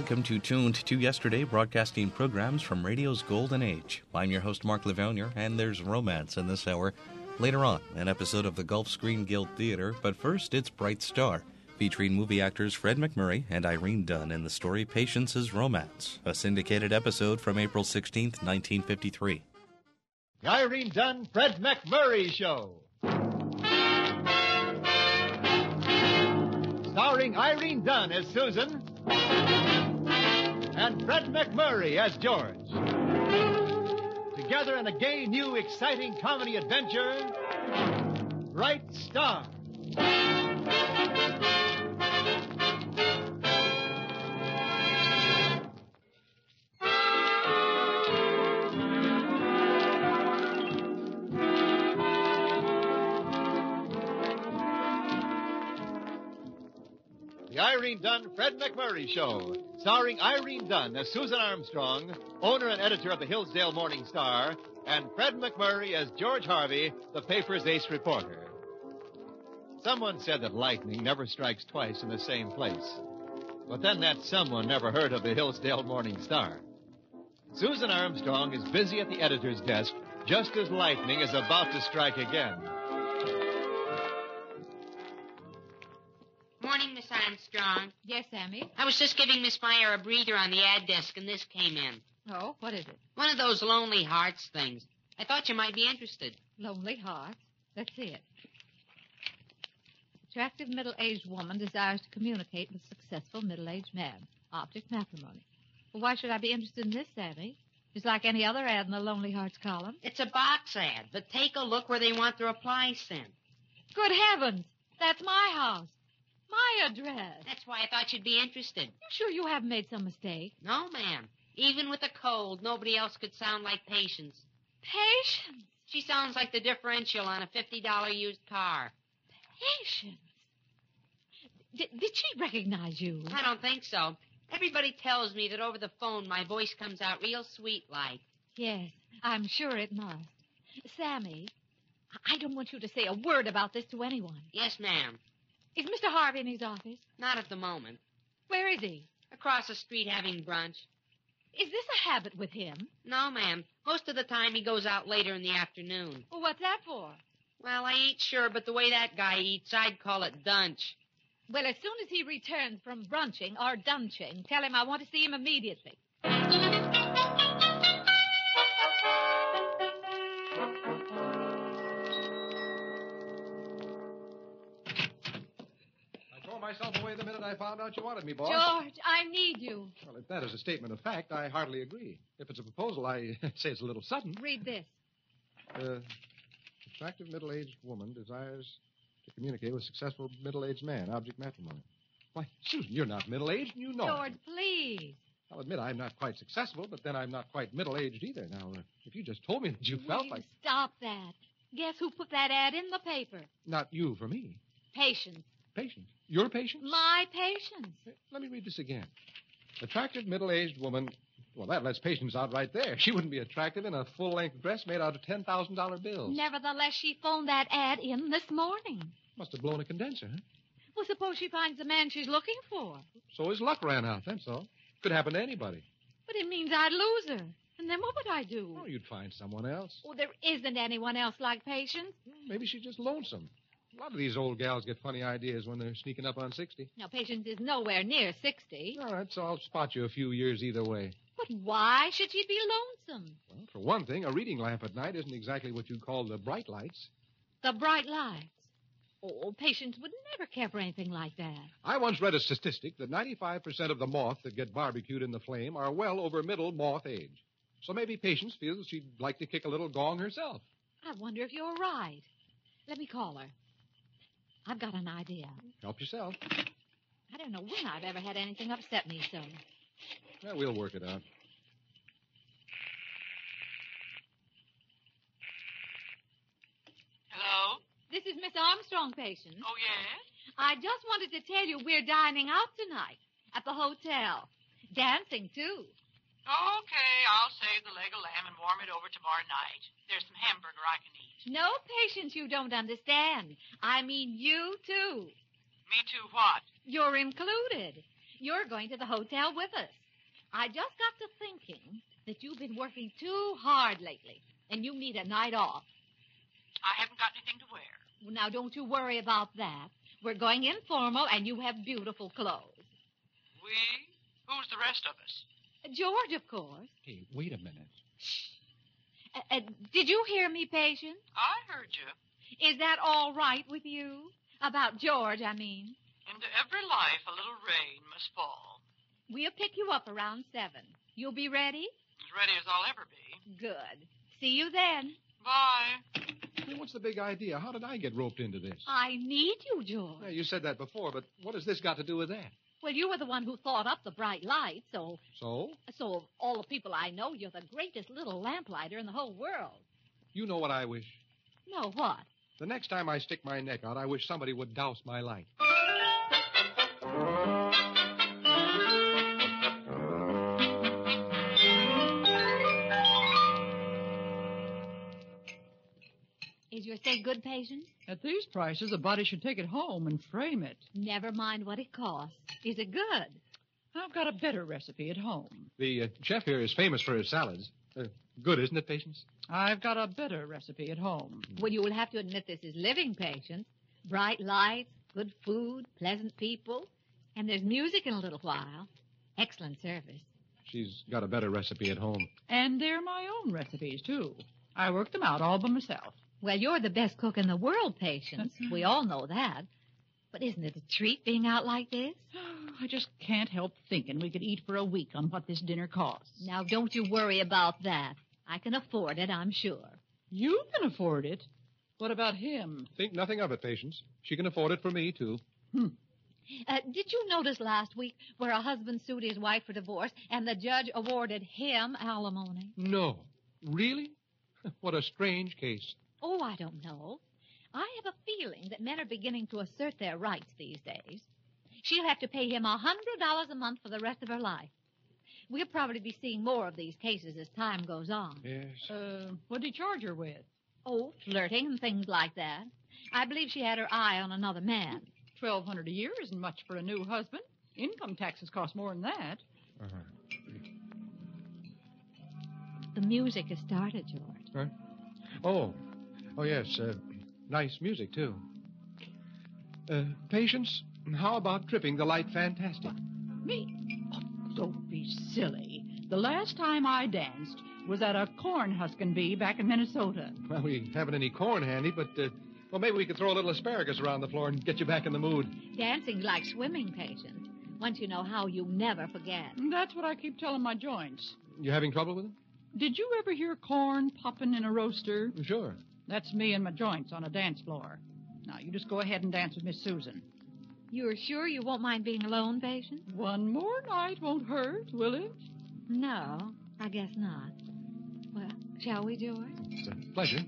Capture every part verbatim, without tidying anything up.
welcome to Tuned to Yesterday, broadcasting programs from radio's golden age. I'm your host, Mark Lavonier, and there's romance in this hour. Later on, an episode of the Gulf Screen Guild Theater, but first, it's Bright Star, featuring movie actors Fred MacMurray and Irene Dunne in the story Patience is Romance, a syndicated episode from April sixteenth, nineteen fifty-three. The Irene Dunne, Fred MacMurray Show. Starring Irene Dunne as Susan and Fred MacMurray as George. Together in a gay, new, exciting comedy adventure, Bright Star. The Irene Dunne, Fred MacMurray Show, starring Irene Dunne as Susan Armstrong, owner and editor of the Hillsdale Morning Star, and Fred MacMurray as George Harvey, the paper's ace reporter. Someone said that lightning never strikes twice in the same place. But then that someone never heard of the Hillsdale Morning Star. Susan Armstrong is busy at the editor's desk just as lightning is about to strike again. Morning, Miss Armstrong. Yes, Sammy? I was just giving Miss Meyer a breather on the ad desk, and this came in. Oh, what is it? One of those Lonely Hearts things. I thought you might be interested. Lonely Hearts? Let's see it. Attractive middle-aged woman desires to communicate with successful middle-aged man. Object matrimony. Well, why should I be interested in this, Sammy? It's like any other ad in the Lonely Hearts column. It's a box ad, but take a look where they want the reply sent. Good heavens! That's my house. My address. That's why I thought you'd be interested. You sure you haven't made some mistake? No, ma'am. Even with a cold, nobody else could sound like Patience. Patience? She sounds like the differential on a fifty dollars used car. Patience? D- did she recognize you? I don't think so. Everybody tells me that over the phone my voice comes out real sweet-like. Yes, I'm sure it must. Sammy, I don't want you to say a word about this to anyone. Yes, ma'am. Is Mister Harvey in his office? Not at the moment. Where is he? Across the street having brunch. Is this a habit with him? No, ma'am. Most of the time he goes out later in the afternoon. Well, what's that for? Well, I ain't sure, but the way that guy eats, I'd call it dunch. Well, as soon as he returns from brunching or dunching, tell him I want to see him immediately. Myself away the minute I found out you wanted me, boss. George, I need you. Well, if that is a statement of fact, I hardly agree. If it's a proposal, I say it's a little sudden. Read this. Uh, attractive middle-aged woman desires to communicate with successful middle-aged man. Object matrimony. Why, Susan, you're not middle-aged, and you know George, it. please. I'll admit I'm not quite successful, but then I'm not quite middle-aged either. Now, uh, if you just told me that you Will felt you like... stop that. Guess who put that ad in the paper? Not you for me. Patience. Patience. Your patience? My patience. Let me read this again. Attractive middle-aged woman. Well, that lets Patience out right there. She wouldn't be attractive in a full-length dress made out of ten thousand dollars bills. Nevertheless, she phoned that ad in this morning. Must have blown a condenser, huh? Well, suppose she finds the man she's looking for. So his luck ran out, that's all. Could happen to anybody. But it means I'd lose her. And then what would I do? Oh, you'd find someone else. Oh, there isn't anyone else like Patience. Maybe she's just lonesome. A lot of these old gals get funny ideas when they're sneaking up on sixty. Now, Patience is nowhere near sixty. All right, so I'll spot you a few years either way. But why should she be lonesome? Well, for one thing, a reading lamp at night isn't exactly what you'd call the bright lights. The bright lights. Oh, Patience would never care for anything like that. I once read a statistic that ninety-five percent of the moth that get barbecued in the flame are well over middle moth age. So maybe Patience feels she'd like to kick a little gong herself. I wonder if you're right. Let me call her. I've got an idea. Help yourself. I don't know when I've ever had anything upset me so. Well, we'll work it out. Hello? This is Miss Armstrong, Patience. Oh, yes? I just wanted to tell you we're dining out tonight at the hotel. Dancing, too. Okay, I'll save the leg of lamb and warm it over tomorrow night. There's some hamburger I can eat. No, Patience, you don't understand. I mean you, too. Me too what? You're included. You're going to the hotel with us. I just got to thinking that you've been working too hard lately, and you need a night off. I haven't got anything to wear. Well, now, don't you worry about that. We're going informal, and you have beautiful clothes. We? Who's the rest of us? George, of course. Hey, wait a minute. Uh, uh, did you hear me, Patience? I heard you. Is that all right with you? About George, I mean. Into every life a little rain must fall. We'll pick you up around seven. You'll be ready? As ready as I'll ever be. Good. See you then. Bye. Hey, what's the big idea? How did I get roped into this? I need you, George. Yeah, you said that before, but what has this got to do with that? Well, you were the one who thought up the bright light, so... So? So, of all the people I know, you're the greatest little lamplighter in the whole world. You know what I wish? No, what? The next time I stick my neck out, I wish somebody would douse my light. Is your steak good, Patience? At these prices, a body should take it home and frame it. Never mind what it costs. Is it good? I've got a better recipe at home. The uh, chef here is famous for his salads. Uh, good, isn't it, Patience? I've got a better recipe at home. Well, you will have to admit this is living, Patience. Bright lights, good food, pleasant people, and there's music in a little while. Excellent service. She's got a better recipe at home. And they're my own recipes, too. I worked them out all by myself. Well, you're the best cook in the world, Patience. We all know that. But isn't it a treat being out like this? I just can't help thinking we could eat for a week on what this dinner costs. Now, don't you worry about that. I can afford it, I'm sure. You can afford it. What about him? Think nothing of it, Patience. She can afford it for me, too. Hmm. Uh, did you notice last week where a husband sued his wife for divorce and the judge awarded him alimony? No. Really? What a strange case. Oh, I don't know. I have a feeling that men are beginning to assert their rights these days. She'll have to pay him a hundred dollars a month for the rest of her life. We'll probably be seeing more of these cases as time goes on. Yes. Uh, what did he charge her with? Oh, flirting and things like that. I believe she had her eye on another man. Twelve hundred a year isn't much for a new husband. Income taxes cost more than that. Uh-huh. The music has started, George. Huh? Oh. Oh, yes. Uh, nice music, too. Uh, Patience, how about tripping the light fantastic? Me? Oh, don't be silly. The last time I danced was at a corn husking bee back in Minnesota. Well, we haven't any corn handy, but, uh, well, maybe we could throw a little asparagus around the floor and get you back in the mood. Dancing's like swimming, Patience. Once you know how, you never forget. That's what I keep telling my joints. You having trouble with them? Did you ever hear corn popping in a roaster? Sure. That's me and my joints on a dance floor. Now, you just go ahead and dance with Miss Susan. You're sure you won't mind being alone, Patience? One more night won't hurt, will it? No, I guess not. Well, shall we, George? It's a pleasure.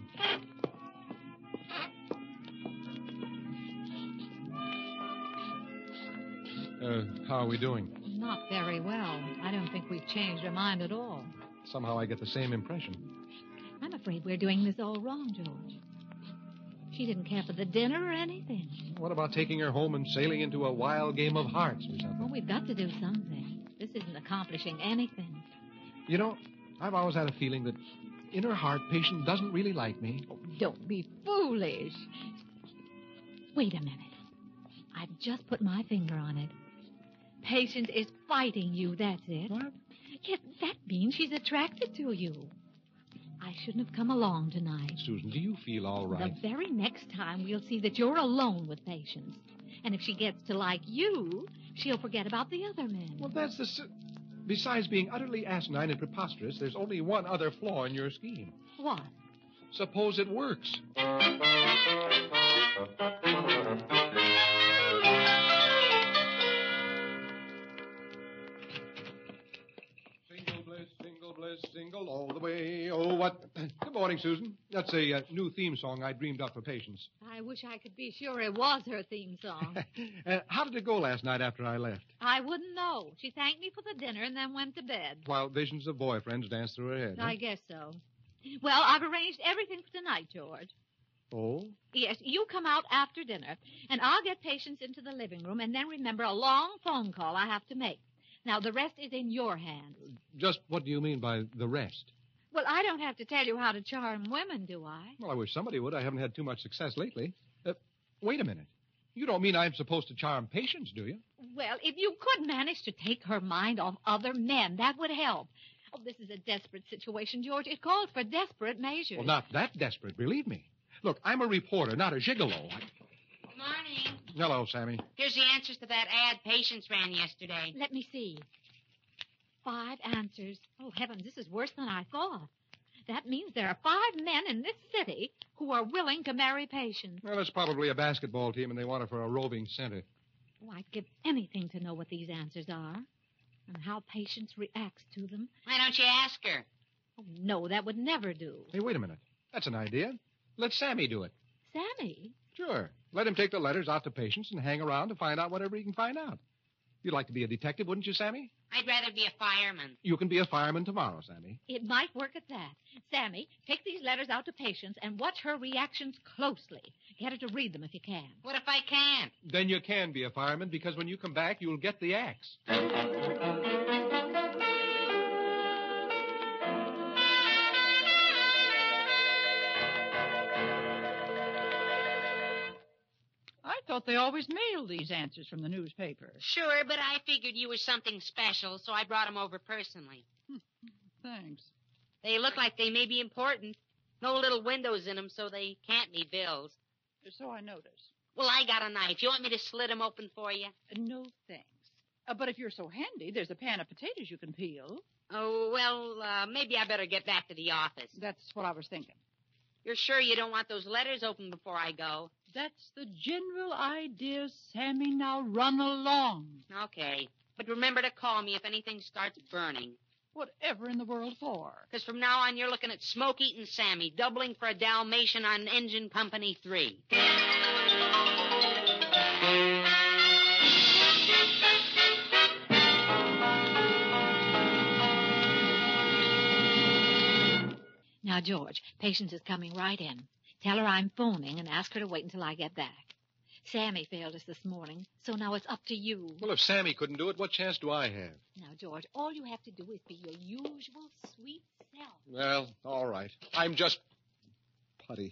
Uh, how are we doing? Not very well. I don't think we've changed our mind at all. Somehow I get the same impression. I'm afraid we're doing this all wrong, George. She didn't care for the dinner or anything. What about taking her home and sailing into a wild game of hearts or something? Well, we've got to do something. This isn't accomplishing anything. You know, I've always had a feeling that in her heart, Patience doesn't really like me. Oh, don't be foolish. Wait a minute. I've just put my finger on it. Patience is fighting you, that's it. What? Yes, that means she's attracted to you. I shouldn't have come along tonight. Susan, do you feel all right? The very next time we'll see that you're alone with Patience. And if she gets to like you, she'll forget about the other men. Well, that's the... S- Besides being utterly asinine and preposterous, there's only one other flaw in your scheme. What? Suppose it works. Single bliss, single bliss, single all the way. Oh, what... Good morning, Susan. That's a uh, new theme song I dreamed up for Patience. I wish I could be sure it was her theme song. uh, how did it go last night after I left? I wouldn't know. She thanked me for the dinner and then went to bed. While visions of boyfriends danced through her head. I huh? guess so. Well, I've arranged everything for tonight, George. Oh? Yes, you come out after dinner, and I'll get Patience into the living room, and then remember a long phone call I have to make. Now, the rest is in your hands. Just what do you mean by the rest? Well, I don't have to tell you how to charm women, do I? Well, I wish somebody would. I haven't had too much success lately. Uh, wait a minute. You don't mean I'm supposed to charm Patience, do you? Well, if you could manage to take her mind off other men, that would help. Oh, this is a desperate situation, George. It calls for desperate measures. Well, not that desperate, believe me. Look, I'm a reporter, not a gigolo. I... Good morning. Hello, Sammy. Here's the answers to that ad Patience ran yesterday. Let me see. Five answers. Oh, heavens, this is worse than I thought. That means there are five men in this city who are willing to marry Patience. Well, it's probably a basketball team, and they want her for a roving center. Oh, I'd give anything to know what these answers are and how Patience reacts to them. Why don't you ask her? Oh, no, that would never do. Hey, wait a minute. That's an idea. Let Sammy do it. Sammy? Sure. Let him take the letters out to Patience and hang around to find out whatever he can find out. You'd like to be a detective, wouldn't you, Sammy? I'd rather be a fireman. You can be a fireman tomorrow, Sammy. It might work at that. Sammy, take these letters out to Patience and watch her reactions closely. Get her to read them if you can. What if I can't? Then you can be a fireman because when you come back, you'll get the axe. I thought they always mailed these answers from the newspaper. Sure, but I figured you were something special, so I brought them over personally. Thanks. They look like they may be important. No little windows in them, so they can't be bills. So I noticed. Well, I got a knife. You want me to slit them open for you? No, thanks. Uh, but if you're so handy, there's a pan of potatoes you can peel. Oh, well, uh, maybe I better get back to the office. That's what I was thinking. You're sure you don't want those letters open before I go? That's the general idea, Sammy. Now run along. Okay. But remember to call me if anything starts burning. Whatever in the world for? Because from now on, you're looking at Smoke-Eating Sammy, doubling for a Dalmatian on Engine Company three. Now, George, Patience is coming right in. Tell her I'm phoning and ask her to wait until I get back. Sammy failed us this morning, so now it's up to you. Well, if Sammy couldn't do it, what chance do I have? Now, George, all you have to do is be your usual sweet self. Well, all right. I'm just putty.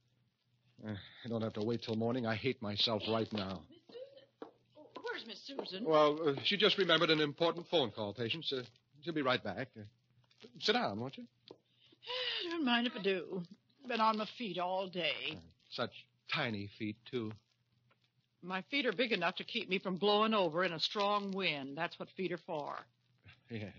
Uh, I don't have to wait till morning. I hate myself right now. Miss Susan. Oh, where's Miss Susan? Well, uh, she just remembered an important phone call, Patience. Uh, she'll be right back. Uh, sit down, won't you? Don't mind if I do. Been on my feet all day. Uh, such tiny feet, too. My feet are big enough to keep me from blowing over in a strong wind. That's what feet are for. Yes.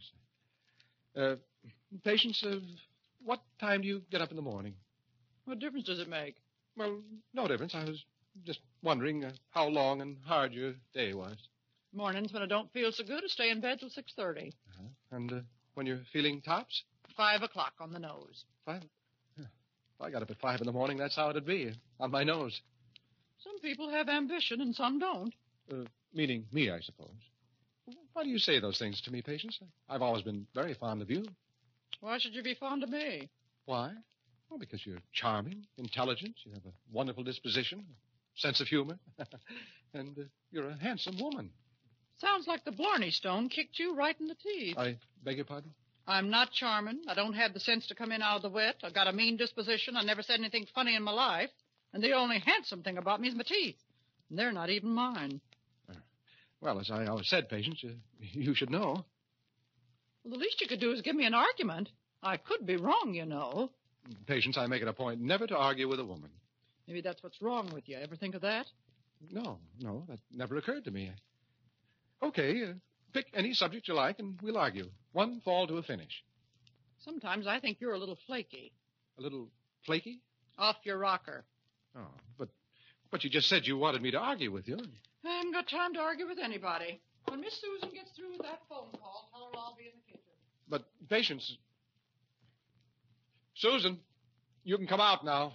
Uh, Patience, uh, what time do you get up in the morning? What difference does it make? Well, no difference. I was just wondering uh, how long and hard your day was. Mornings when I don't feel so good, I stay in bed till six thirty. Uh-huh. And uh, when you're feeling tops? Five o'clock on the nose. Five? Yeah. If I got up at five in the morning, that's how it'd be, on my nose. Some people have ambition and some don't. Uh, meaning me, I suppose. Why do you say those things to me, Patience? I've always been very fond of you. Why should you be fond of me? Why? Well, because you're charming, intelligent, you have a wonderful disposition, a sense of humor, and uh, you're a handsome woman. Sounds like the Blarney Stone kicked you right in the teeth. I beg your pardon? I'm not charming. I don't have the sense to come in out of the wet. I've got a mean disposition. I never said anything funny in my life. And the only handsome thing about me is my teeth. And they're not even mine. Uh, well, as I always said, Patience, uh, you should know. Well, the least you could do is give me an argument. I could be wrong, you know. Patience, I make it a point never to argue with a woman. Maybe that's what's wrong with you. Ever think of that? No, no, that never occurred to me. Okay, uh, pick any subject you like and we'll argue. One fall to a finish. Sometimes I think you're a little flaky. A little flaky? Off your rocker. Oh, but but you just said you wanted me to argue with you. I haven't got time to argue with anybody. When Miss Susan gets through with that phone call, tell her I'll be in the kitchen. But, Patience... Susan, you can come out now.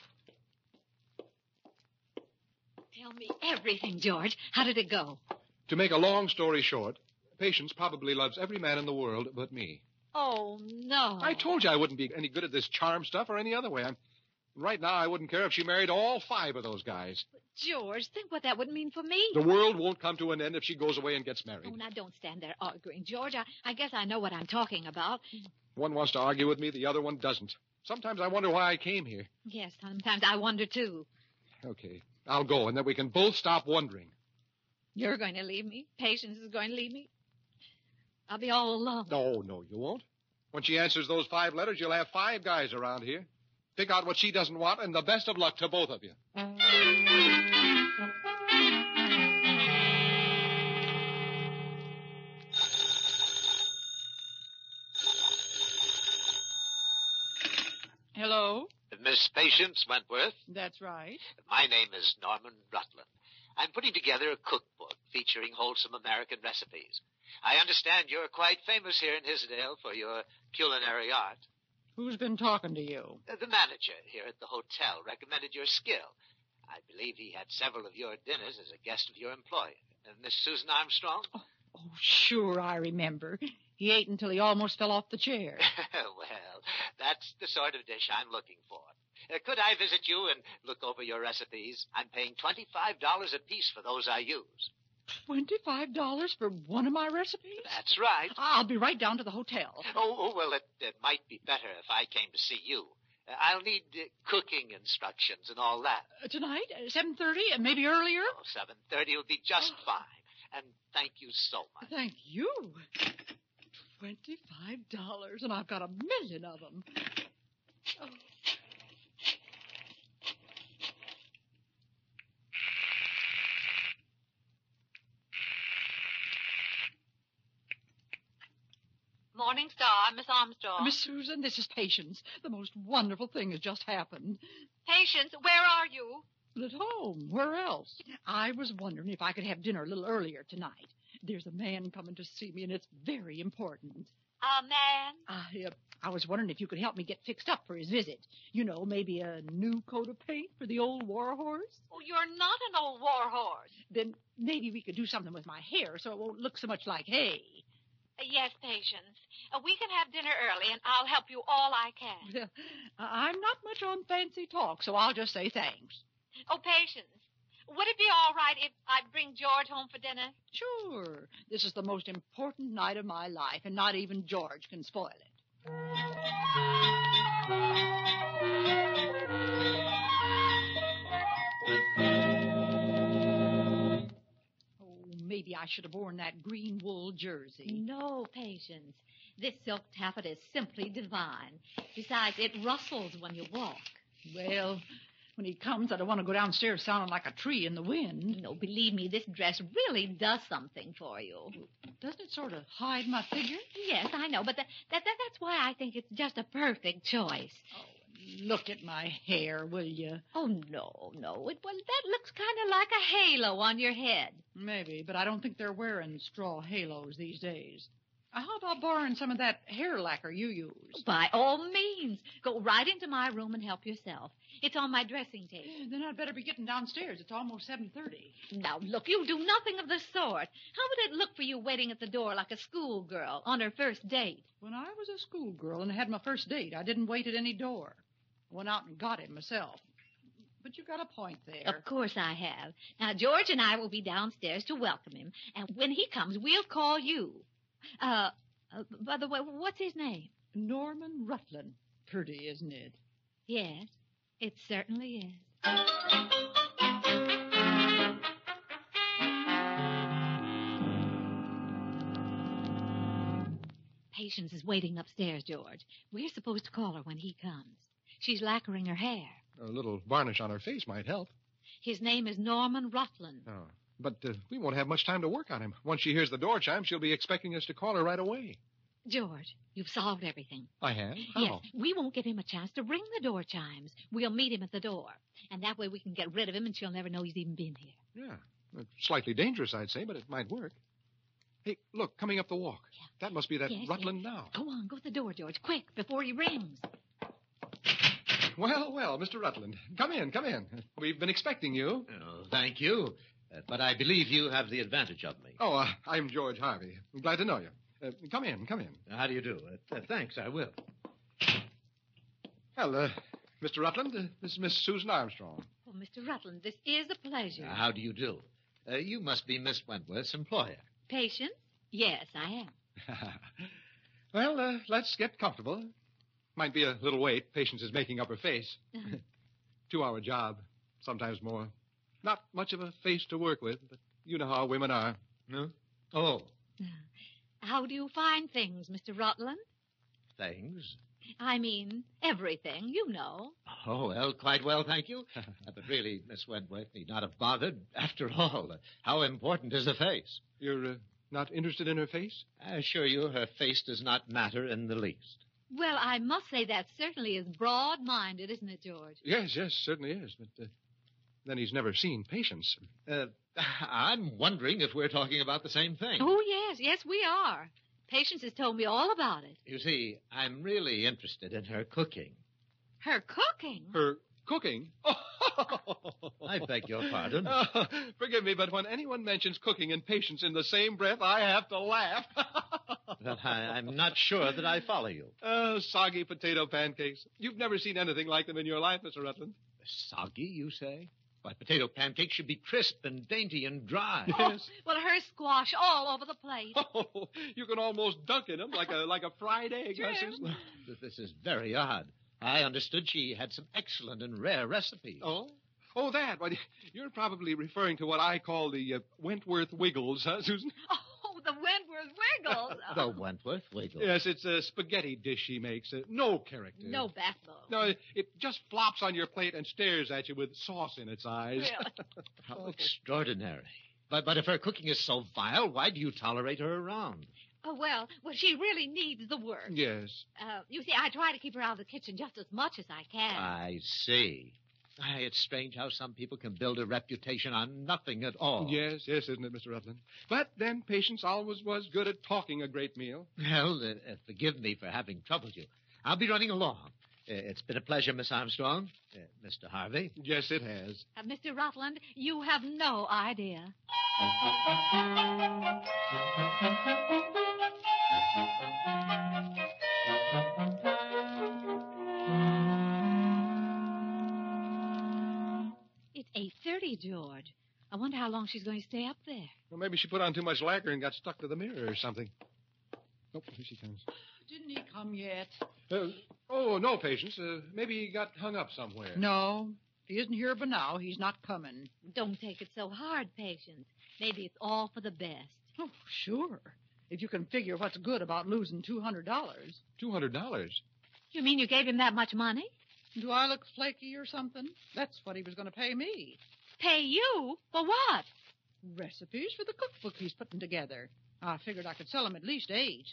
Tell me everything, George. How did it go? To make a long story short, Patience probably loves every man in the world but me. Oh, no. I told you I wouldn't be any good at this charm stuff or any other way. I'm, Right now, I wouldn't care if she married all five of those guys. George, think what that would mean for me. The world won't come to an end if she goes away and gets married. Oh, now don't stand there arguing, George. I, I guess I know what I'm talking about. One wants to argue with me, the other one doesn't. Sometimes I wonder why I came here. Yes, sometimes I wonder, too. Okay, I'll go, and then we can both stop wondering. You're going to leave me? Patience is going to leave me? I'll be all alone. No, no, you won't. When she answers those five letters, you'll have five guys around here. Pick out what she doesn't want, and the best of luck to both of you. Hello? Miss Patience Wentworth. That's right. My name is Norman Rutland. I'm putting together a cookbook featuring wholesome American recipes. I understand you're quite famous here in Hisdale for your culinary art. Who's been talking to you? Uh, The manager here at the hotel recommended your skill. I believe he had several of your dinners as a guest of your employer. Uh, Miss Susan Armstrong? Oh, oh, sure, I remember. He ate until he almost fell off the chair. Well, that's the sort of dish I'm looking for. Uh, could I visit you and look over your recipes? I'm paying twenty-five dollars apiece for those I use. Twenty-five dollars for one of my recipes? That's right. I'll be right down to the hotel. Oh, oh well, it, it might be better if I came to see you. Uh, I'll need uh, cooking instructions and all that. Uh, tonight, uh, seven thirty, and maybe earlier? Oh, seven thirty will be just fine. And thank you so much. Thank you. Twenty-five dollars, and I've got a million of them. Oh. Morning Star, Miss Armstrong. Miss Susan, this is Patience. The most wonderful thing has just happened. Patience, where are you? At home. Where else? I was wondering if I could have dinner a little earlier tonight. There's a man coming to see me, and it's very important. A man? I, uh, I was wondering if you could help me get fixed up for his visit. You know, maybe a new coat of paint for the old war horse. Oh, you're not an old war horse. Then maybe we could do something with my hair so it won't look so much like hay. Uh, yes, Patience. Uh, we can have dinner early, and I'll help you all I can. Well, I'm not much on fancy talk, so I'll just say thanks. Oh, Patience, would it be all right if I bring George home for dinner? Sure. This is the most important night of my life, and not even George can spoil it. Oh, maybe I should have worn that green wool jersey. No, Patience. This silk taffeta is simply divine. Besides, it rustles when you walk. Well, when he comes, I don't want to go downstairs sounding like a tree in the wind. No, believe me, this dress really does something for you. Doesn't it sort of hide my figure? Yes, I know, but that, that, that that's why I think it's just a perfect choice. Oh, look at my hair, will you? Oh, no, no. It, well, that looks kind of like a halo on your head. Maybe, but I don't think they're wearing straw halos these days. How about borrowing some of that hair lacquer you use? By all means. Go right into my room and help yourself. It's on my dressing table. Then I'd better be getting downstairs. It's almost seven thirty. Now, look, you'll do nothing of the sort. How would it look for you waiting at the door like a schoolgirl on her first date? When I was a schoolgirl and had my first date, I didn't wait at any door. I went out and got him myself. But you got a point there. Of course I have. Now, George and I will be downstairs to welcome him. And when he comes, we'll call you. Uh, uh, by the way, what's his name? Norman Rutland. Pretty, isn't it? Yes, it certainly is. Patience is waiting upstairs, George. We're supposed to call her when he comes. She's lacquering her hair. A little varnish on her face might help. His name is Norman Rutland. Oh. But uh, we won't have much time to work on him. Once she hears the door chime, she'll be expecting us to call her right away. George, you've solved everything. I have? How? Yes, we won't give him a chance to ring the door chimes. We'll meet him at the door. And that way we can get rid of him and she'll never know he's even been here. Yeah. Uh, slightly dangerous, I'd say, but it might work. Hey, look, coming up the walk. Yeah. That must be that Yes, Rutland yes. now. Go on, go to the door, George, quick, before he rings. Well, well, Mister Rutland. Come in, come in. We've been expecting you. Oh, thank you. Uh, but I believe you have the advantage of me. Oh, uh, I'm George Harvey. I'm glad to know you. Uh, come in, come in. How do you do? Uh, th- thanks, I will. Well, uh, Mister Rutland, uh, this is Miss Susan Armstrong. Oh, Mister Rutland, this is a pleasure. Uh, how do you do? Uh, you must be Miss Wentworth's employer. Patient? Yes, I am. Well, uh, let's get comfortable. Might be a little wait. Patience is making up her face. Two-hour job, sometimes more. Not much of a face to work with, but you know how women are. No? Oh, How do you find things, Mister Rutland? things. I mean, everything, you know. Oh, well, quite well, thank you. Uh, but really, Miss Wentworth need not have bothered. After all, uh, how important is the face? You're uh, not interested in her face? I assure you, her face does not matter in the least. Well, I must say that certainly is broad-minded, isn't it, George? Yes, yes, certainly is. But uh, then he's never seen Patience. Uh, I'm wondering if we're talking about the same thing. Oh, yes, yes, we are. Patience has told me all about it. You see, I'm really interested in her cooking. Her cooking? Her cooking? I beg your pardon. Oh, forgive me, but when anyone mentions cooking and Patience in the same breath, I have to laugh. Well, I, I'm not sure that I follow you. Oh, soggy potato pancakes. You've never seen anything like them in your life, Mister Rutland. Soggy, you say? Why, potato pancakes should be crisp and dainty and dry. Yes. Well, her squash all over the plate. Oh, you can almost dunk in them like a like a fried egg, huh, Susan? This is very odd. I understood she had some excellent and rare recipes. Oh? Oh, that. Well, you're probably referring to what I call the uh, Wentworth Wiggles, huh, Susan? Oh, the Wentworth Wiggles. The Wentworth Wiggles. Yes, it's a spaghetti dish she makes. Uh, no character. No backbone. No, it, it just flops on your plate and stares at you with sauce in its eyes. Really? How extraordinary. But, but if her cooking is so vile, why do you tolerate her around? Oh, well, well, she really needs the work. Yes. Uh, you see, I try to keep her out of the kitchen just as much as I can. I see. Why, it's strange how some people can build a reputation on nothing at all. Yes, yes, isn't it, Mister Rutland? But then Patience always was good at talking a great meal. Well, uh, uh, forgive me for having troubled you. I'll be running along. Uh, it's been a pleasure, Miss Armstrong. Uh, Mister Harvey. Yes, it has. Uh, Mister Rutland, you have no idea. It's eight thirty, George. I wonder how long she's going to stay up there. Well, maybe she put on too much lacquer and got stuck to the mirror or something. Oh, here she comes. Didn't he come yet? Uh, oh, no, Patience. Uh, maybe he got hung up somewhere. No. If he isn't here by now, he's not coming. Don't take it so hard, Patience. Maybe it's all for the best. Oh, sure. If you can figure what's good about losing two hundred dollars. Two hundred dollars? You mean you gave him that much money? Do I look flaky or something? That's what he was going to pay me. Pay you? For what? Recipes for the cookbook he's putting together. I figured I could sell him at least eight.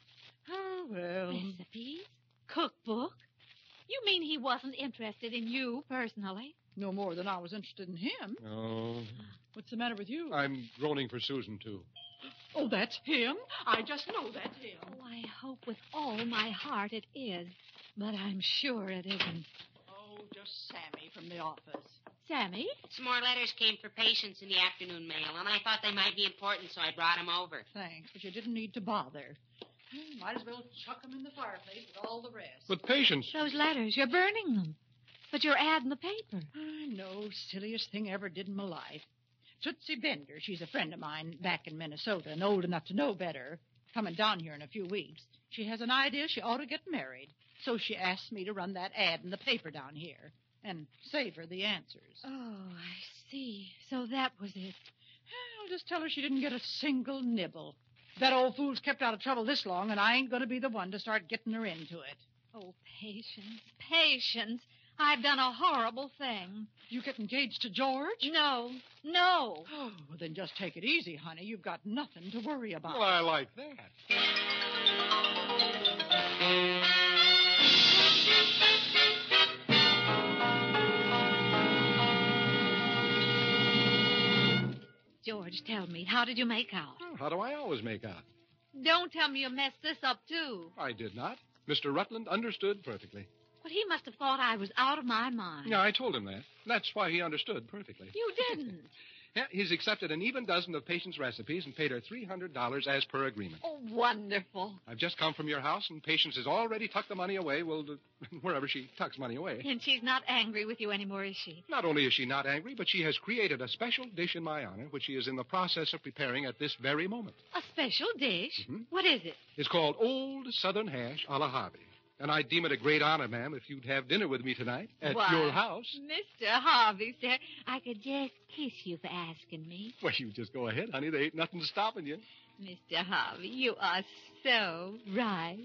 Oh, well. Recipes? Cookbook? You mean he wasn't interested in you personally? No more than I was interested in him. Oh. What's the matter with you? I'm groaning for Susan, too. Oh, that's him? I just know that's him. Oh, I hope with all my heart it is. But I'm sure it isn't. Oh, just Sammy from the office. Sammy? Some more letters came for Patience in the afternoon mail, and I thought they might be important, so I brought them over. Thanks, but you didn't need to bother. Might as well chuck them in the fireplace with all the rest. But Patience. Those letters, you're burning them. But you're adding the paper. I know, silliest thing I ever did in my life. Tootsie Bender, she's a friend of mine back in Minnesota and old enough to know better, coming down here in a few weeks. She has an idea she ought to get married. So she asked me to run that ad in the paper down here and save her the answers. Oh, I see. So that was it. I'll just tell her she didn't get a single nibble. That old fool's kept out of trouble this long, and I ain't going to be the one to start getting her into it. Oh, Patience, Patience. I've done a horrible thing. You get engaged to George? No, no. Oh, well, then just take it easy, honey. You've got nothing to worry about. Well, I like that. George, tell me, how did you make out? Oh, how do I always make out? Don't tell me you messed this up, too. I did not. Mister Rutland understood perfectly. But he must have thought I was out of my mind. Yeah, I told him that. That's why he understood perfectly. You didn't. Yeah, he's accepted an even dozen of Patience recipes and paid her three hundred dollars as per agreement. Oh, wonderful. I've just come from your house, and Patience has already tucked the money away, well, wherever she tucks money away. And she's not angry with you anymore, is she? Not only is she not angry, but she has created a special dish in my honor, which she is in the process of preparing at this very moment. A special dish? Mhm. What is it? It's called Old Southern Hash a la Harvey. And I'd deem it a great honor, ma'am, if you'd have dinner with me tonight at Why, your house. Mister Harvey, sir, I could just kiss you for asking me. Well, you just go ahead, honey. There ain't nothing stopping you. Mister Harvey, you are so right.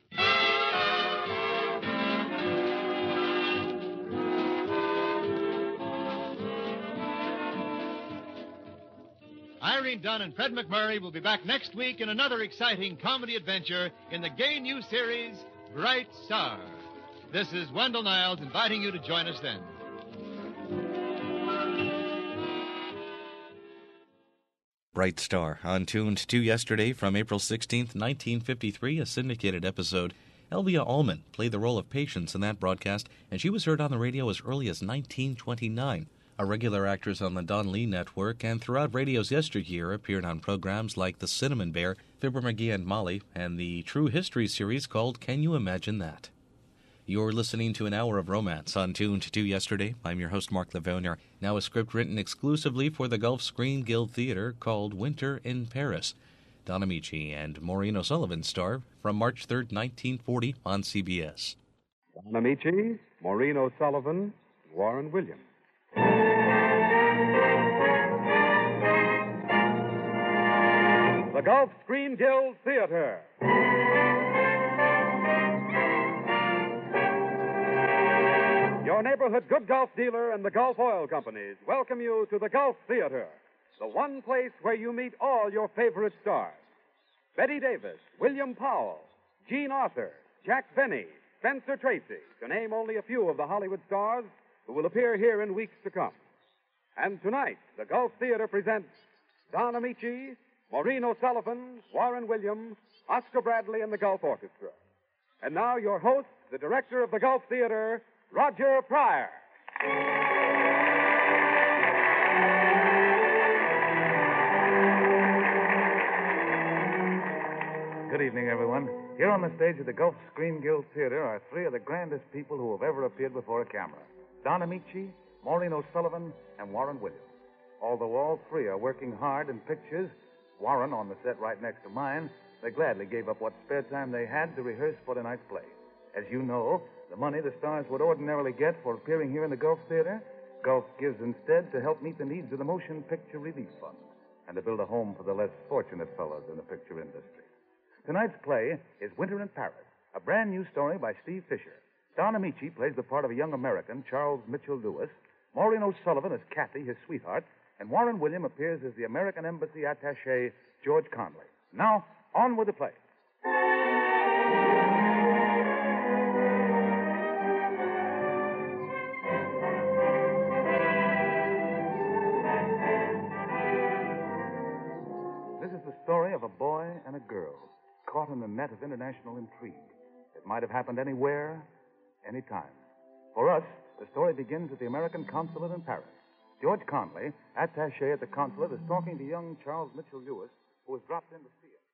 Irene Dunn and Fred McMurray will be back next week in another exciting comedy adventure in the gay new series, Bright Star. This is Wendell Niles inviting you to join us then. Bright Star, on Tuned to yesterday from April sixteenth, nineteen fifty-three, a syndicated episode. Elvia Allman played the role of Patience in that broadcast, and she was heard on the radio as early as nineteen twenty-nine. A regular actress on the Don Lee Network and throughout radio's yesteryear appeared on programs like The Cinnamon Bear, Fibber McGee and Molly, and the True History series called Can You Imagine That? You're listening to an hour of romance on Tuned to yesterday. I'm your host, Mark Livonia. Now a script written exclusively for the Gulf Screen Guild Theater called Winter in Paris. Don Amici and Maureen O'Sullivan star from March third, nineteen forty on C B S. Don Amici, Maureen O'Sullivan, Warren Williams. The Gulf Screen Guild Theater. Your neighborhood good Gulf dealer and the Gulf Oil Companies welcome you to the Gulf Theater, the one place where you meet all your favorite stars. Betty Davis, William Powell, Jean Arthur, Jack Benny, Spencer Tracy, to name only a few of the Hollywood stars who will appear here in weeks to come. And tonight, the Gulf Theater presents Don Amici, Maureen O'Sullivan, Warren Williams, Oscar Bradley, and the Gulf Orchestra. And now your host, the director of the Gulf Theater, Roger Pryor. Good evening, everyone. Here on the stage of the Gulf Screen Guild Theater are three of the grandest people who have ever appeared before a camera. Don Amici, Maureen O'Sullivan, and Warren Williams. Although all three are working hard in pictures, Warren on the set right next to mine, they gladly gave up what spare time they had to rehearse for tonight's play. As you know, the money the stars would ordinarily get for appearing here in the Gulf Theater, Gulf gives instead to help meet the needs of the Motion Picture Relief Fund and to build a home for the less fortunate fellows in the picture industry. Tonight's play is Winter in Paris, a brand new story by Steve Fisher. Don Amici plays the part of a young American, Charles Mitchell Lewis. Maureen O'Sullivan as Kathy, his sweetheart. And Warren Williams appears as the American Embassy attaché, George Conley. Now, on with the play. This is the story of a boy and a girl caught in the net of international intrigue. It might have happened anywhere, anytime. For us, the story begins at the American consulate in Paris. George Conley, attaché at the consulate, is talking to young Charles Mitchell Lewis, who has dropped in to see him.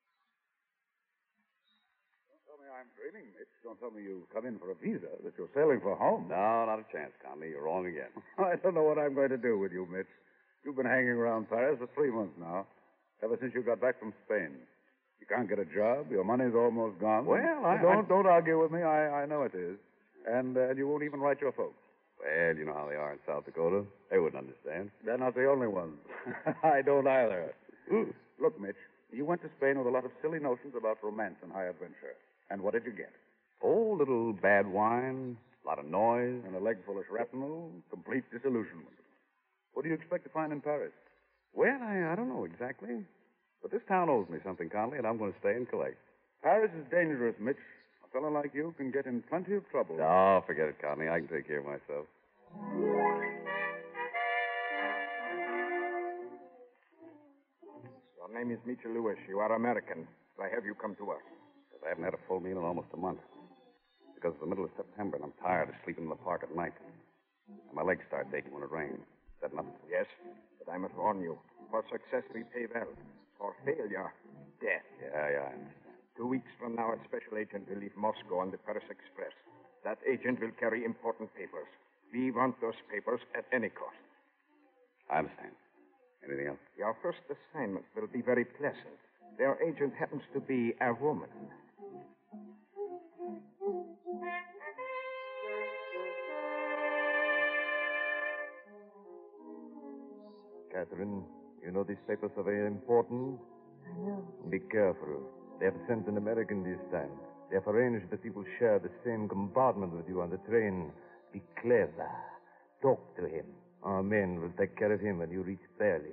Don't tell me I'm dreaming, Mitch. Don't tell me you've come in for a visa, that you're sailing for home. No, not a chance, Conley. You're wrong again. I don't know what I'm going to do with you, Mitch. You've been hanging around Paris for three months now, ever since you got back from Spain. You can't get a job. Your money's almost gone. Well, I... Don't, I... don't argue with me. I, I know it is. And uh, you won't even write your folks. Well, you know how they are in South Dakota. They wouldn't understand. They're not the only ones. I don't either. Ooh. Look, Mitch, you went to Spain with a lot of silly notions about romance and high adventure. And what did you get? Oh, little bad wine, a lot of noise. And a leg full of shrapnel, complete disillusionment. What do you expect to find in Paris? Well, I, I don't know exactly. But this town owes me something, Conley, and I'm going to stay and collect. Paris is dangerous, Mitch. A fellow like you can get in plenty of trouble. Oh, forget it, Conley. I can take care of myself. Your name is Mitchell Lewis. You are American. I have you come to us. Because I haven't had a full meal in almost a month. Because it's the middle of September, and I'm tired of sleeping in the park at night. And my legs start aching when it rains. Is that enough? Yes. The But I must warn you. For success, we pay well. For failure, death. Yeah, yeah, I understand. Two weeks from now, a special agent will leave Moscow on the Paris Express. That agent will carry important papers. We want those papers at any cost. I understand. Anything else? Your first assignment will be very pleasant. Their agent happens to be a woman. Catherine, you know these papers are very important? I know. Be careful. They have sent an American this time. They have arranged that he will share the same compartment with you on the train. Be clever. Talk to him. Our men will take care of him when you reach Berlin.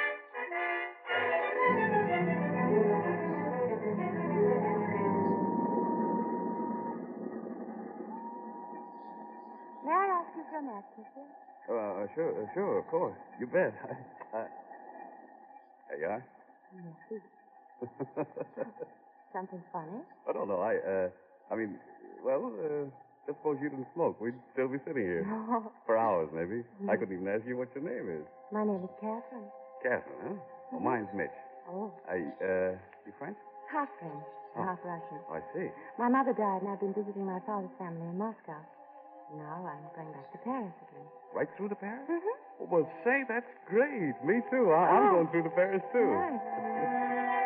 May I ask you for a match, monsieur? Oh, uh, sure, uh, sure, of course. You bet. I, I... There you are. Merci. Something funny? I don't know. I, uh, I mean, well, uh, just suppose you didn't smoke. We'd still be sitting here. No. For hours, maybe. No. I couldn't even ask you what your name is. My name is Catherine. Catherine, huh? Well, mine's Mitch. Oh. I, uh, you French? Half French, Oh. half Russian. I see. My mother died, and I've been visiting my father's family in Moscow. Now I'm going back to Paris again. Right through the Paris? Mm-hmm. Well, say, that's great. Me too. I, I'm Oh. going through the Paris, too. Right.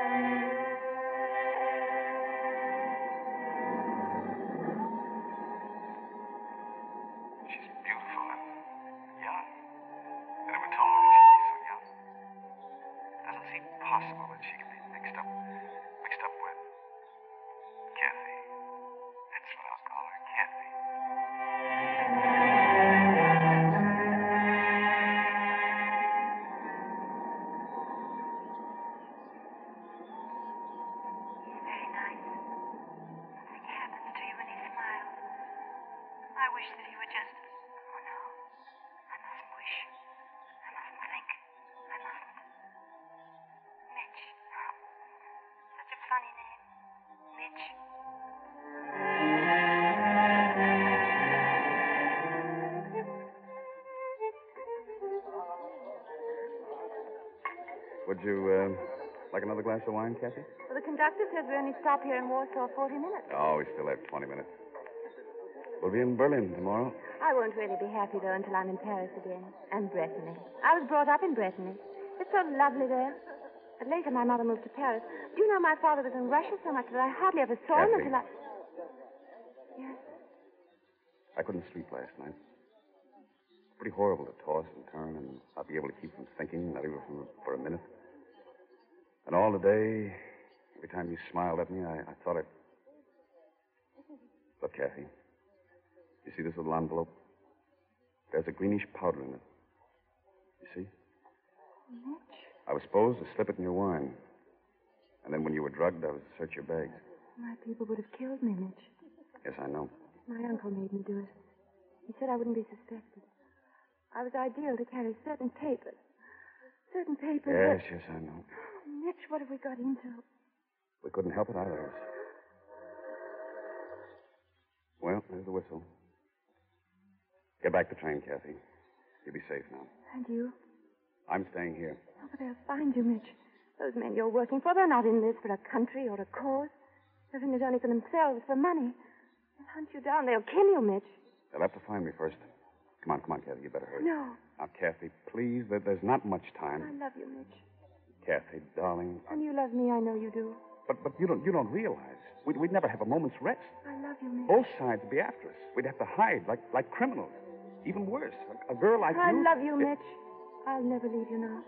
She's beautiful and young. They never told me that she'd be so young. It doesn't seem possible that she could be mixed up, mixed up with Kathy. That's what I'll call her, Kathy. He's very nice. Nothing happens to you when he smiles. I wish that he would just. Oh, no. I mustn't wish. I mustn't think. I mustn't. Mitch. Such a funny name. Mitch. Would you, uh, like another glass of wine, Kathy? Well, the conductor says we only stop here in Warsaw forty minutes. Oh, we still have twenty minutes. We'll be in Berlin tomorrow. I won't really be happy, though, until I'm in Paris again. And Brittany. I was brought up in Brittany. It's so lovely there. But later, my mother moved to Paris. Do you know my father was in Russia so much that I hardly ever saw him Kathy. until I... Yes? I couldn't sleep last night. It's pretty horrible to toss and turn and not be able to keep from thinking, not even for, for a minute. And all the day, every time you smiled at me, I, I thought I'd... Look, Kathy. You see this little envelope? There's a greenish powder in it. You see? Mitch? I was supposed to slip it in your wine. And then when you were drugged, I was to search your bags. My people would have killed me, Mitch. Yes, I know. My uncle made me do it. He said I wouldn't be suspected. I was ideal to carry certain papers. Certain papers. Yes, that- yes, I know. Mitch, what have we got into? We couldn't help it, either of us. Well, there's the whistle. Get back the train, Kathy. You'll be safe now. And you? I'm staying here. Oh, but they'll find you, Mitch. Those men you're working for, they're not in this for a country or a cause. They're in it only for themselves, for money. They'll hunt you down. They'll kill you, Mitch. They'll have to find me first. Come on, come on, Kathy. You better hurry. No. Now, Kathy, please. There, there's not much time. I love you, Mitch. Kathy, darling. And you love me, I know you do. But but you don't you don't realize. We'd, we'd never have a moment's rest. I love you, Mitch. Both sides would be after us. We'd have to hide like like criminals. Even worse, a, a girl like I you. love you, it- Mitch. I'll never leave you now.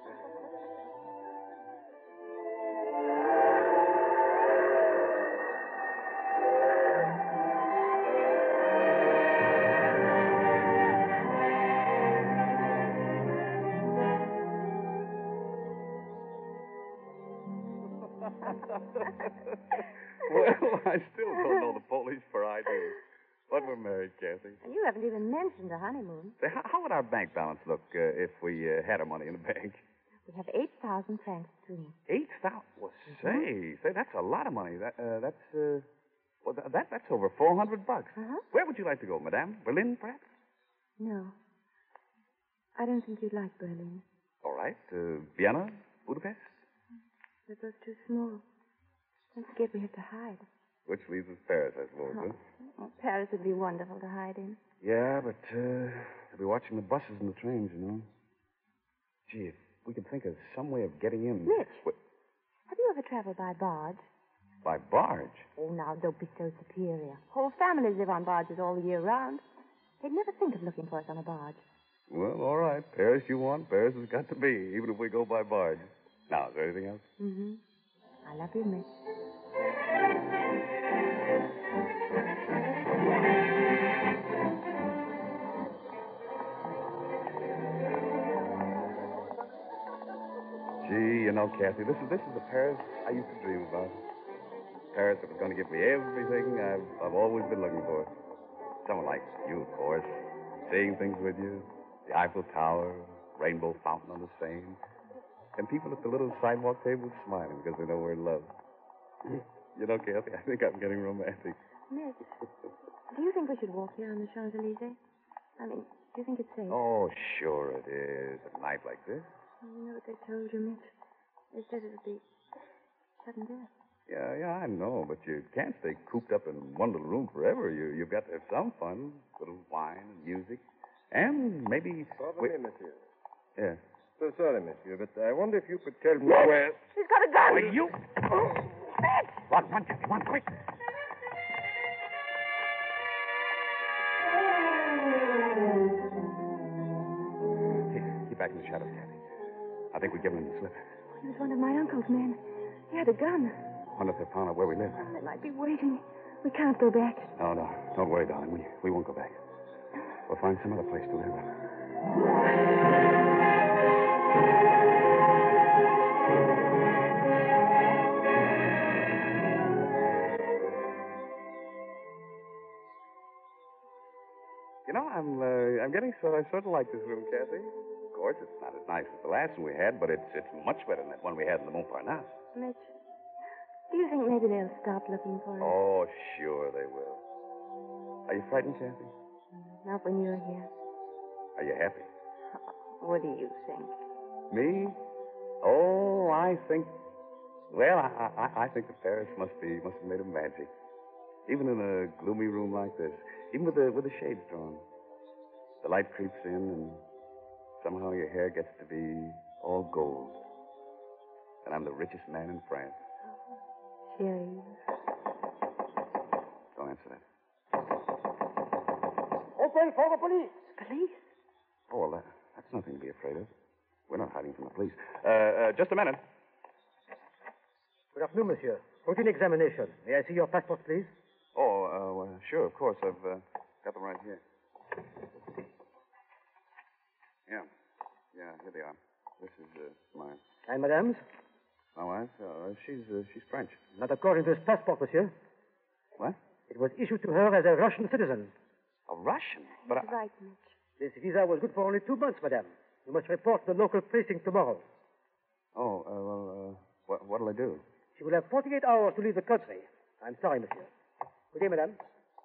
Well, I still don't know the Polish for I do. But we're married, Kathy. And you haven't even mentioned a honeymoon. Say, how, how would our bank balance look uh, if we uh, had our money in the bank? We have eight thousand francs between us. Eight thousand. Well, say, say, that's a lot of money. That uh, that's uh, well, th- that that's over four hundred bucks. Uh-huh. Where would you like to go, Madame? Berlin, perhaps? No. I don't think you'd like Berlin. All right. Uh, Vienna? Budapest? They're both too small. Don't forget we have to hide. Which leaves us Paris, I suppose, huh? Oh, Paris would be wonderful to hide in. Yeah, but uh, they'll be watching the buses and the trains, you know. Gee, if we could think of some way of getting in. Mitch. What? Have you ever traveled by barge? By barge? Oh, now, don't be so superior. Whole families live on barges all the year round. They'd never think of looking for us on a barge. Well, all right. Paris you want. Paris has got to be, even if we go by barge. Now, is there anything else? Mm-hmm. I love you, Mitch. Gee, you know, Kathy, this is this is the Paris I used to dream about. Paris that was going to give me everything I've I've always been looking for. Someone like you, of course. Seeing things with you. The Eiffel Tower, Rainbow Fountain on the Seine. And people at the little sidewalk tables smiling because they know we're in love. You know, Kathy, I think I'm getting romantic. Mitch, do you think we should walk here on the Champs-Élysées? I mean, do you think it's safe? Oh, sure it is. At a night like this. You know what they told you, Mitch? They said it would be sudden death. Yeah, yeah, I know, but you can't stay cooped up in one little room forever. You, you've got to have some fun. A little wine and music. And maybe... Pardon me, monsieur. Yeah. So sorry, monsieur, but I wonder if you could tell me Mitch! where... He's got a gun! Why, you... Oh, Mitch! One, one, Jackie, one, quick. Keep, keep back in the shadows, Kathy. I think we've given him the slip. He was one of my uncle's men. He had a gun. Wonder if they found out where we live. They might be waiting. We can't go back. No, no. Don't worry, darling. We, we won't go back. We'll find some other place to live. You know, I'm uh, I'm getting so I sort of like this room, Kathy. Of course, it's not as nice as the last one we had, but it's it's much better than that one we had in the Montparnasse. Mitch, do you think maybe they'll stop looking for us? Oh, sure they will. Are you frightened, Kathy? Not when you're here. Are you happy? What do you think? Me? Oh, I think. Well, I I, I think that Paris must be must have made of magic. Even in a gloomy room like this, even with the with the shades drawn, the light creeps in, and somehow your hair gets to be all gold, and I'm the richest man in France. Sherry. Don't answer that. Open for the police! Police? Oh, well, that, that's nothing to be afraid of. We're not hiding from the police. Uh, uh, just a minute. Good afternoon, monsieur. Routine examination. May I see your passport, please? Oh, uh, well, sure, of course. I've uh, got them right here. Yeah. Yeah, here they are. This is uh, mine. And madame's? My wife? Uh, she's uh, she's French. Not according to this passport, monsieur. What? It was issued to her as a Russian citizen. A Russian? But That's I... right, Mitch. This visa was good for only two months, madame. You must report to the local precinct tomorrow. Oh, uh, well, uh, what, what'll I do? She will have forty-eight hours to leave the country. I'm sorry, monsieur. Good day, madame.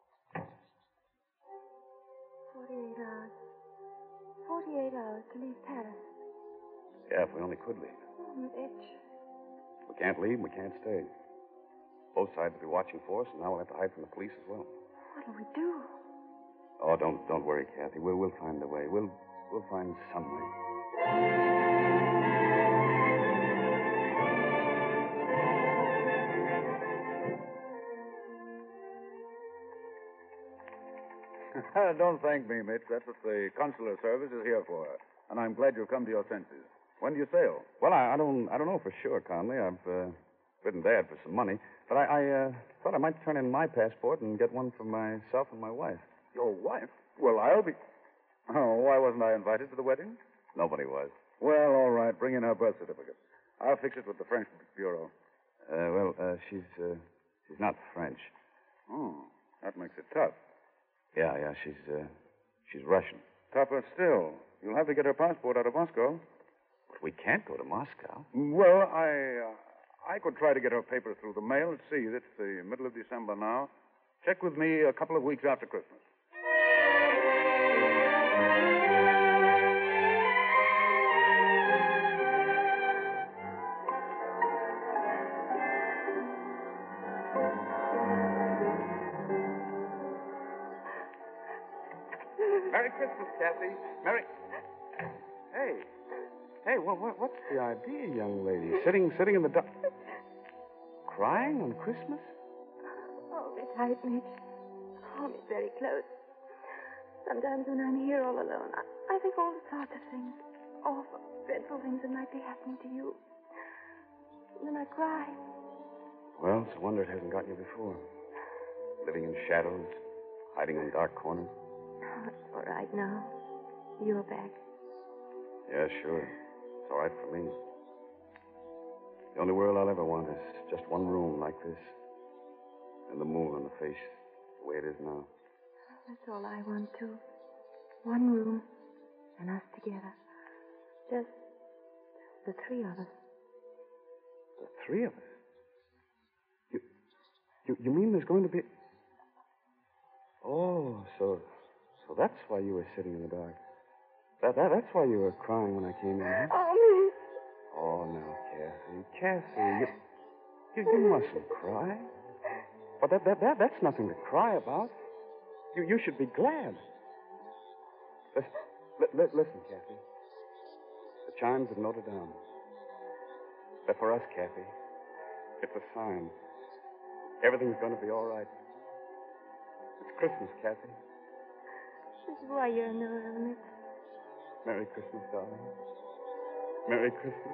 Forty-eight hours. Forty-eight hours to leave Paris. Yeah, if we only could leave. Oh, Mitch. We can't leave and we can't stay. Both sides will be watching for us, and now we'll have to hide from the police as well. What'll we do? Oh, don't don't worry, Kathy. We'll we'll find a way. We'll we'll find some way. Don't thank me, Mitch. That's what the consular service is here for. And I'm glad you've come to your senses. When do you sail? Well, I, I don't I don't know for sure, Conley. I've uh, written Dad for some money, but I, I uh, thought I might turn in my passport and get one for myself and my wife. Your wife? Well, I'll be... Oh, why wasn't I invited to the wedding? Nobody was. Well, all right. Bring in her birth certificate. I'll fix it with the French Bureau. Uh, well, uh, she's uh, she's not French. Oh, that makes it tough. Yeah, yeah, she's uh, she's Russian. Tougher still. You'll have to get her passport out of Moscow. But we can't go to Moscow. Well, I uh, I could try to get her papers through the mail. Let's see. It's the middle of December now. Check with me a couple of weeks after Christmas. Merry Christmas, Kathy. Merry... Hey. Hey, what, what, what's the idea, young lady? Sitting, sitting in the dark... Crying on Christmas? Hold me tight, Mitch. Hold me very close. Sometimes when I'm here all alone, I, I think all sorts of things. Awful, dreadful things that might be happening to you. And then I cry. Well, it's a wonder it hasn't gotten you before. Living in shadows, hiding in dark corners. Oh, it's all right now. You're back. Yeah, sure. It's all right for me. The only world I'll ever want is just one room like this. And the moon on the face, the way it is now. That's all I want, too. One room, and us together. Just the three of us. The three of us? You, you, you mean there's going to be... Oh, so, so that's why you were sitting in the dark. That, that, that's why you were crying when I came in. Huh? Oh, me. Oh, now, Cassie, Cassie, you, you, you mustn't cry. But that, that, that, that's nothing to cry about. You, you should be glad. Listen, li, li, listen, Kathy. The chimes of Notre Dame. They're for us, Kathy. It's a sign. Everything's going to be all right. It's Christmas, Kathy. This is why you're nervous. Merry Christmas, darling. Merry Christmas.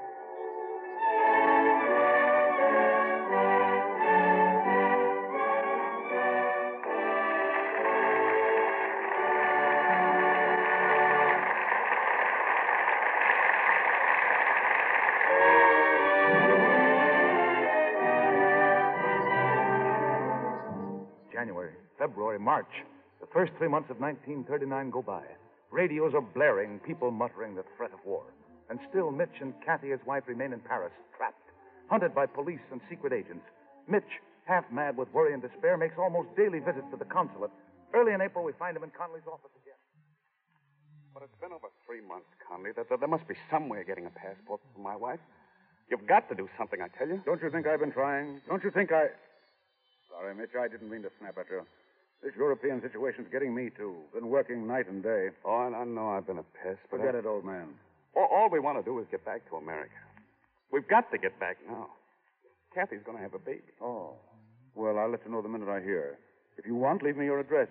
January, February, March. The first three months of nineteen thirty-nine go by. Radios are blaring, people muttering the threat of war. And still Mitch and Kathy, his wife, remain in Paris, trapped, hunted by police and secret agents. Mitch, half mad with worry and despair, makes almost daily visits to the consulate. Early in April, we find him in Connolly's office again. But it's been over three months, Conley. There, there, there must be some way of getting a passport for my wife. You've got to do something, I tell you. Don't you think I've been trying? Don't you think I... Sorry, Mitch, I didn't mean to snap at you. This European situation's getting me, too. Been working night and day. Oh, I, I know I've been a pest, but... Forget I... it, old man. All, all we want to do is get back to America. We've got to get back now. Kathy's going to have a baby. Oh. Well, I'll let you know the minute I hear. If you want, leave me your address.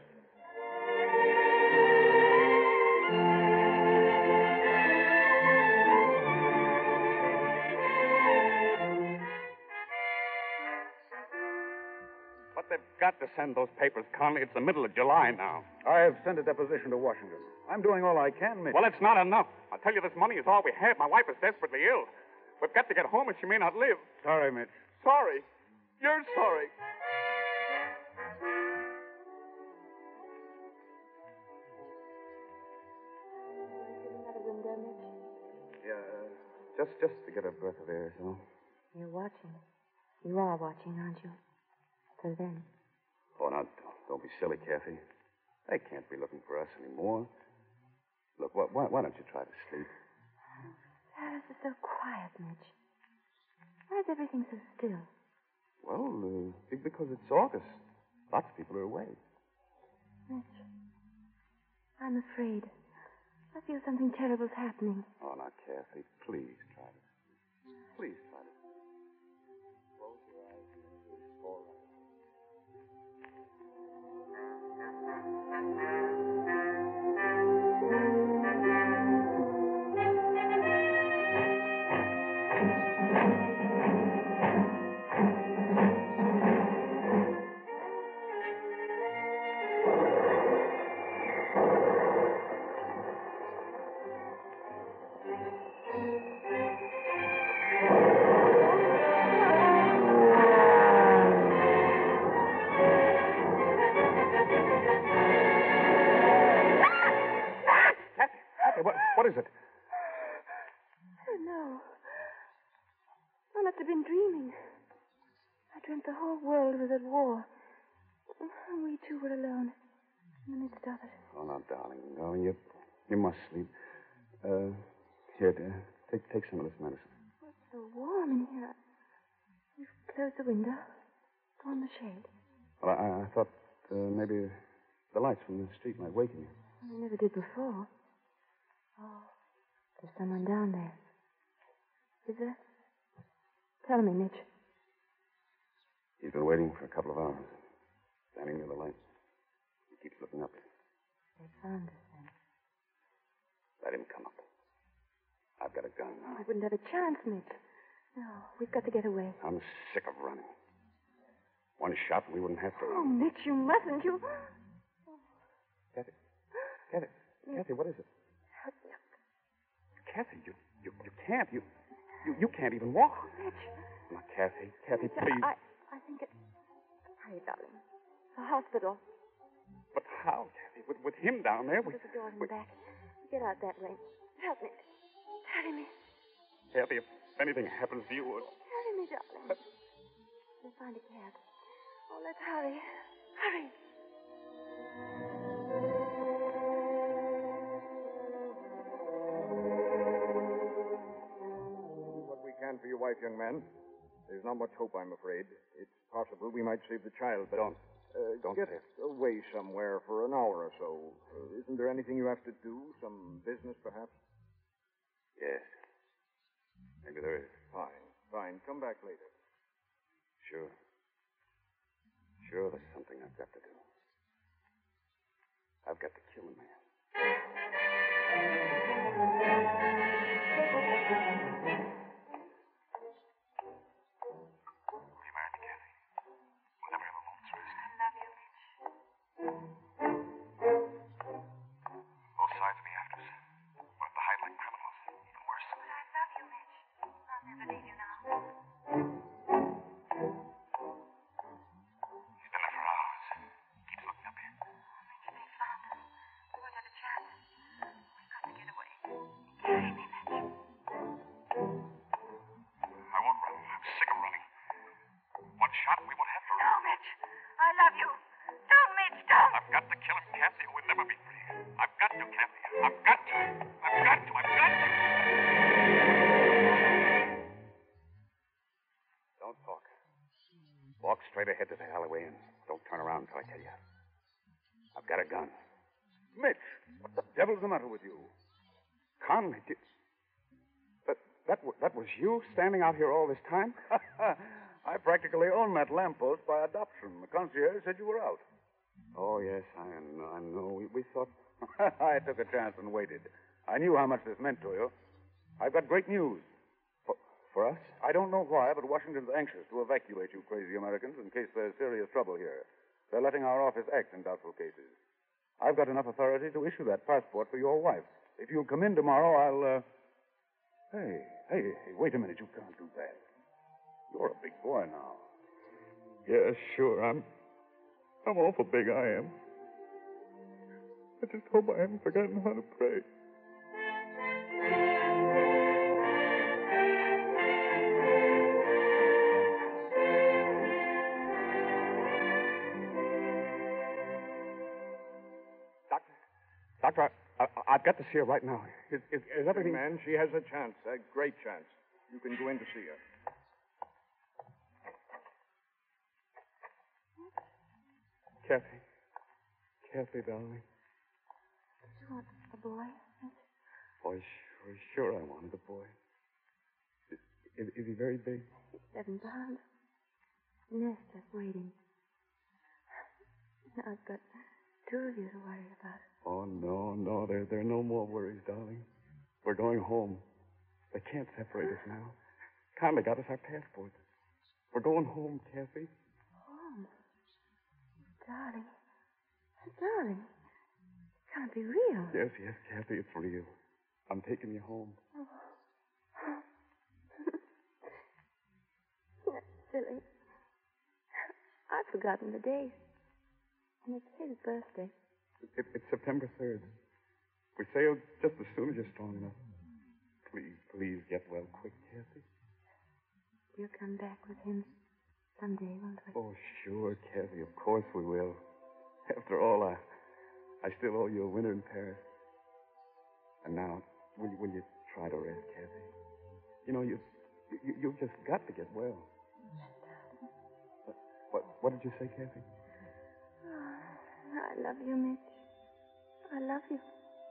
But they've got to send those papers, Conley. It's the middle of July now. I have sent a deposition to Washington. I'm doing all I can, Mitch. Well, it's not enough. I'll tell you, this money is all we have. My wife is desperately ill. We've got to get home or she may not live. Sorry, Mitch. Sorry. You're sorry. Another window, Mitch. Yeah, uh, just, just to get a breath of air, so. You're watching. You are watching, aren't you? For them. Oh, now, don't, don't be silly, Kathy. They can't be looking for us anymore. Look, why, why, why don't you try to sleep? Paris is so quiet, Mitch. Why is everything so still? Well, uh, because it's August. Lots of people are away. Mitch, I'm afraid. I feel something terrible's happening. Oh, now, Kathy, please try to. Please try to. Close your eyes. It's all right. What, what is it? Oh, no. I must have been dreaming. I dreamt the whole world was at war. And we two were alone in the midst of it. Oh, now, darling, darling, you, you must sleep. Uh, here, dear, take, take some of this medicine. It's so warm in here. You've closed the window, drawn the shade. Well, I, I thought uh, maybe the lights from the street might waken you. I never did before. Oh, there's someone down there. Is there? Tell me, Mitch. He's been waiting for a couple of hours, standing near the light. He keeps looking up. They found us then. Let him come up. I've got a gun. Oh, I wouldn't have a chance, Mitch. No, we've got to get away. I'm sick of running. One shot and we wouldn't have to. Oh, Mitch, you mustn't. You. Kathy. Kathy. Kathy, what is it? Help me up. Kathy, you, you, you can't. You, you, you can't even walk. Mitch. Now, Kathy, Kathy, Mitch, please. I, I think it's. Hurry, darling. The hospital. But how, Kathy? With, with him down there? We, There's a door in the back. Get out that way. Help me. Hurry me. Kathy, if anything happens to you, or... Hurry me, darling. We'll find a cab. Oh, let's hurry. Hurry. Do what we can for your wife, young man. There's not much hope, I'm afraid. It's possible we might save the child, but Don't. Uh, Don't get say it. away somewhere for an hour or so. Uh, isn't there anything you have to do? Some business, perhaps? Yes. Maybe there is. Fine, fine. Come back later. Sure. Sure, there's something I've got to do. I've got to kill a man. Will you marry me, Kathy? We'll never have a moment's rest. I love you, Mitch. Both sides will be after us. We're at the hide like criminals. Even worse. But I love you, Mitch. I'll never leave you now. He's been there for hours. Keeps looking up here. Mitch, they found us. We won't have a chance. We've got to get away. Carry me, Mitch. I won't run. I'm sick of running. One shot and we won't have to run. No, Mitch. I love you. Don't, Mitch, don't. I've got to kill him, Kathy, or we'll never be free. I've got to, Kathy. I've got to. I've got to. I've got to. Don't talk. Walk straight ahead to the alleyway and don't turn around until I tell you. I've got a gun. Mitch, what the devil's the matter with you? Conley, did... That, that, wa- that was you standing out here all this time? I practically own that lamppost by adoption. The concierge said you were out. Oh, yes, I know. I know. We, we thought... I took a chance and waited. I knew how much this meant to you. I've got great news. For, for us? I don't know why, but Washington's anxious to evacuate you crazy Americans in case there's serious trouble here. They're letting our office act in doubtful cases. I've got enough authority to issue that passport for your wife. If you'll come in tomorrow, I'll, uh... Hey, hey, hey, wait a minute. You can't do that. You're a big boy now. Yeah, sure. I'm... I'm awful big, I am. I just hope I haven't forgotten how to pray. Doctor, Doctor, I, I, I've got to see her right now. Is, is, is everything... Man, she has a chance, a great chance. You can go in to see her. Kathy. Kathy, darling. You want a boy? Boy, sure, sure I wanted a boy. Is, is, is he very big? Seven pounds. Nest just waiting. Now I've got two of you to worry about. Oh, no, no. There, there are no more worries, darling. We're going home. They can't separate us now. Conley got us our passports. We're going home, Kathy. Home? Darling. Darling. It can't be real. Yes, yes, Kathy, it's real. I'm taking you home. Oh. That's silly. I've forgotten the date. And it's his birthday. It, it's September third. We sail just as soon as you're strong enough. Please, please get well quick, Kathy. We'll come back with him someday, won't we? Oh, sure, Kathy. Of course we will. After all, I, I still owe you a winter in Paris. And now, will you, will you try to rest, Kathy? You know, you, you, you've just got to get well. What, what, what did you say, Kathy? Oh, I love you, Mitch. I love you.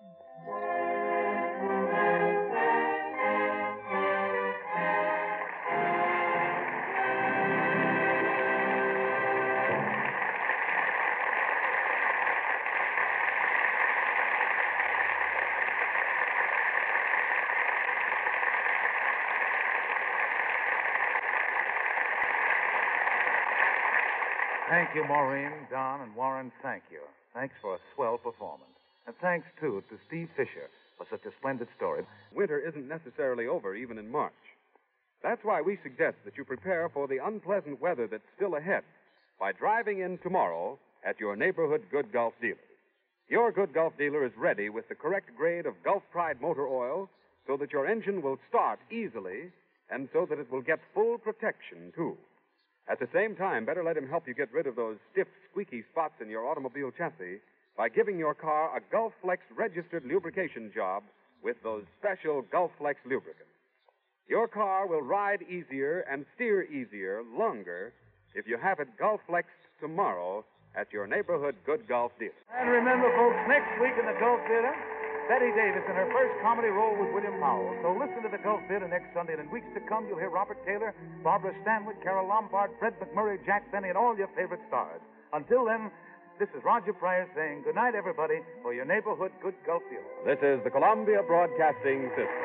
Thank you, Maureen, Don, and Warren. Thank you. Thanks for a swell performance. And thanks, too, to Steve Fisher for such a splendid story. Winter isn't necessarily over even in March. That's why we suggest that you prepare for the unpleasant weather that's still ahead by driving in tomorrow at your neighborhood Good Gulf dealer. Your Good Gulf dealer is ready with the correct grade of Gulf Pride motor oil so that your engine will start easily and so that it will get full protection, too. At the same time, better let him help you get rid of those stiff, squeaky spots in your automobile chassis by giving your car a Gulf Flex registered lubrication job with those special Gulf Flex lubricants. Your car will ride easier and steer easier longer if you have it Gulf Flexed tomorrow at your neighborhood Good Gulf dealer. And remember, folks, next week in the Gulf Theater, Betty Davis in her first comedy role with William Powell. So listen to the Gulf Theater next Sunday, and in weeks to come, you'll hear Robert Taylor, Barbara Stanwyck, Carol Lombard, Fred McMurray, Jack Benny, and all your favorite stars. Until then, this is Roger Pryor saying good night, everybody, for your neighborhood Good Gulf Theater. This is the Columbia Broadcasting System.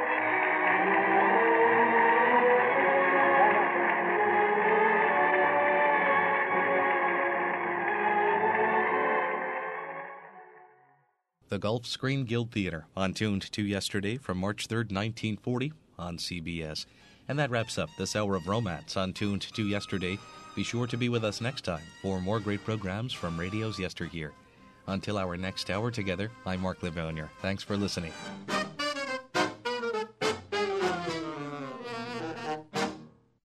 The Gulf Screen Guild Theater on Tuned to Yesterday from March third, nineteen forty on C B S. And that wraps up this hour of romance on Tuned to Yesterday. Be sure to be with us next time for more great programs from radio's yesteryear. Until our next hour together, I'm Mark Livonier. Thanks for listening.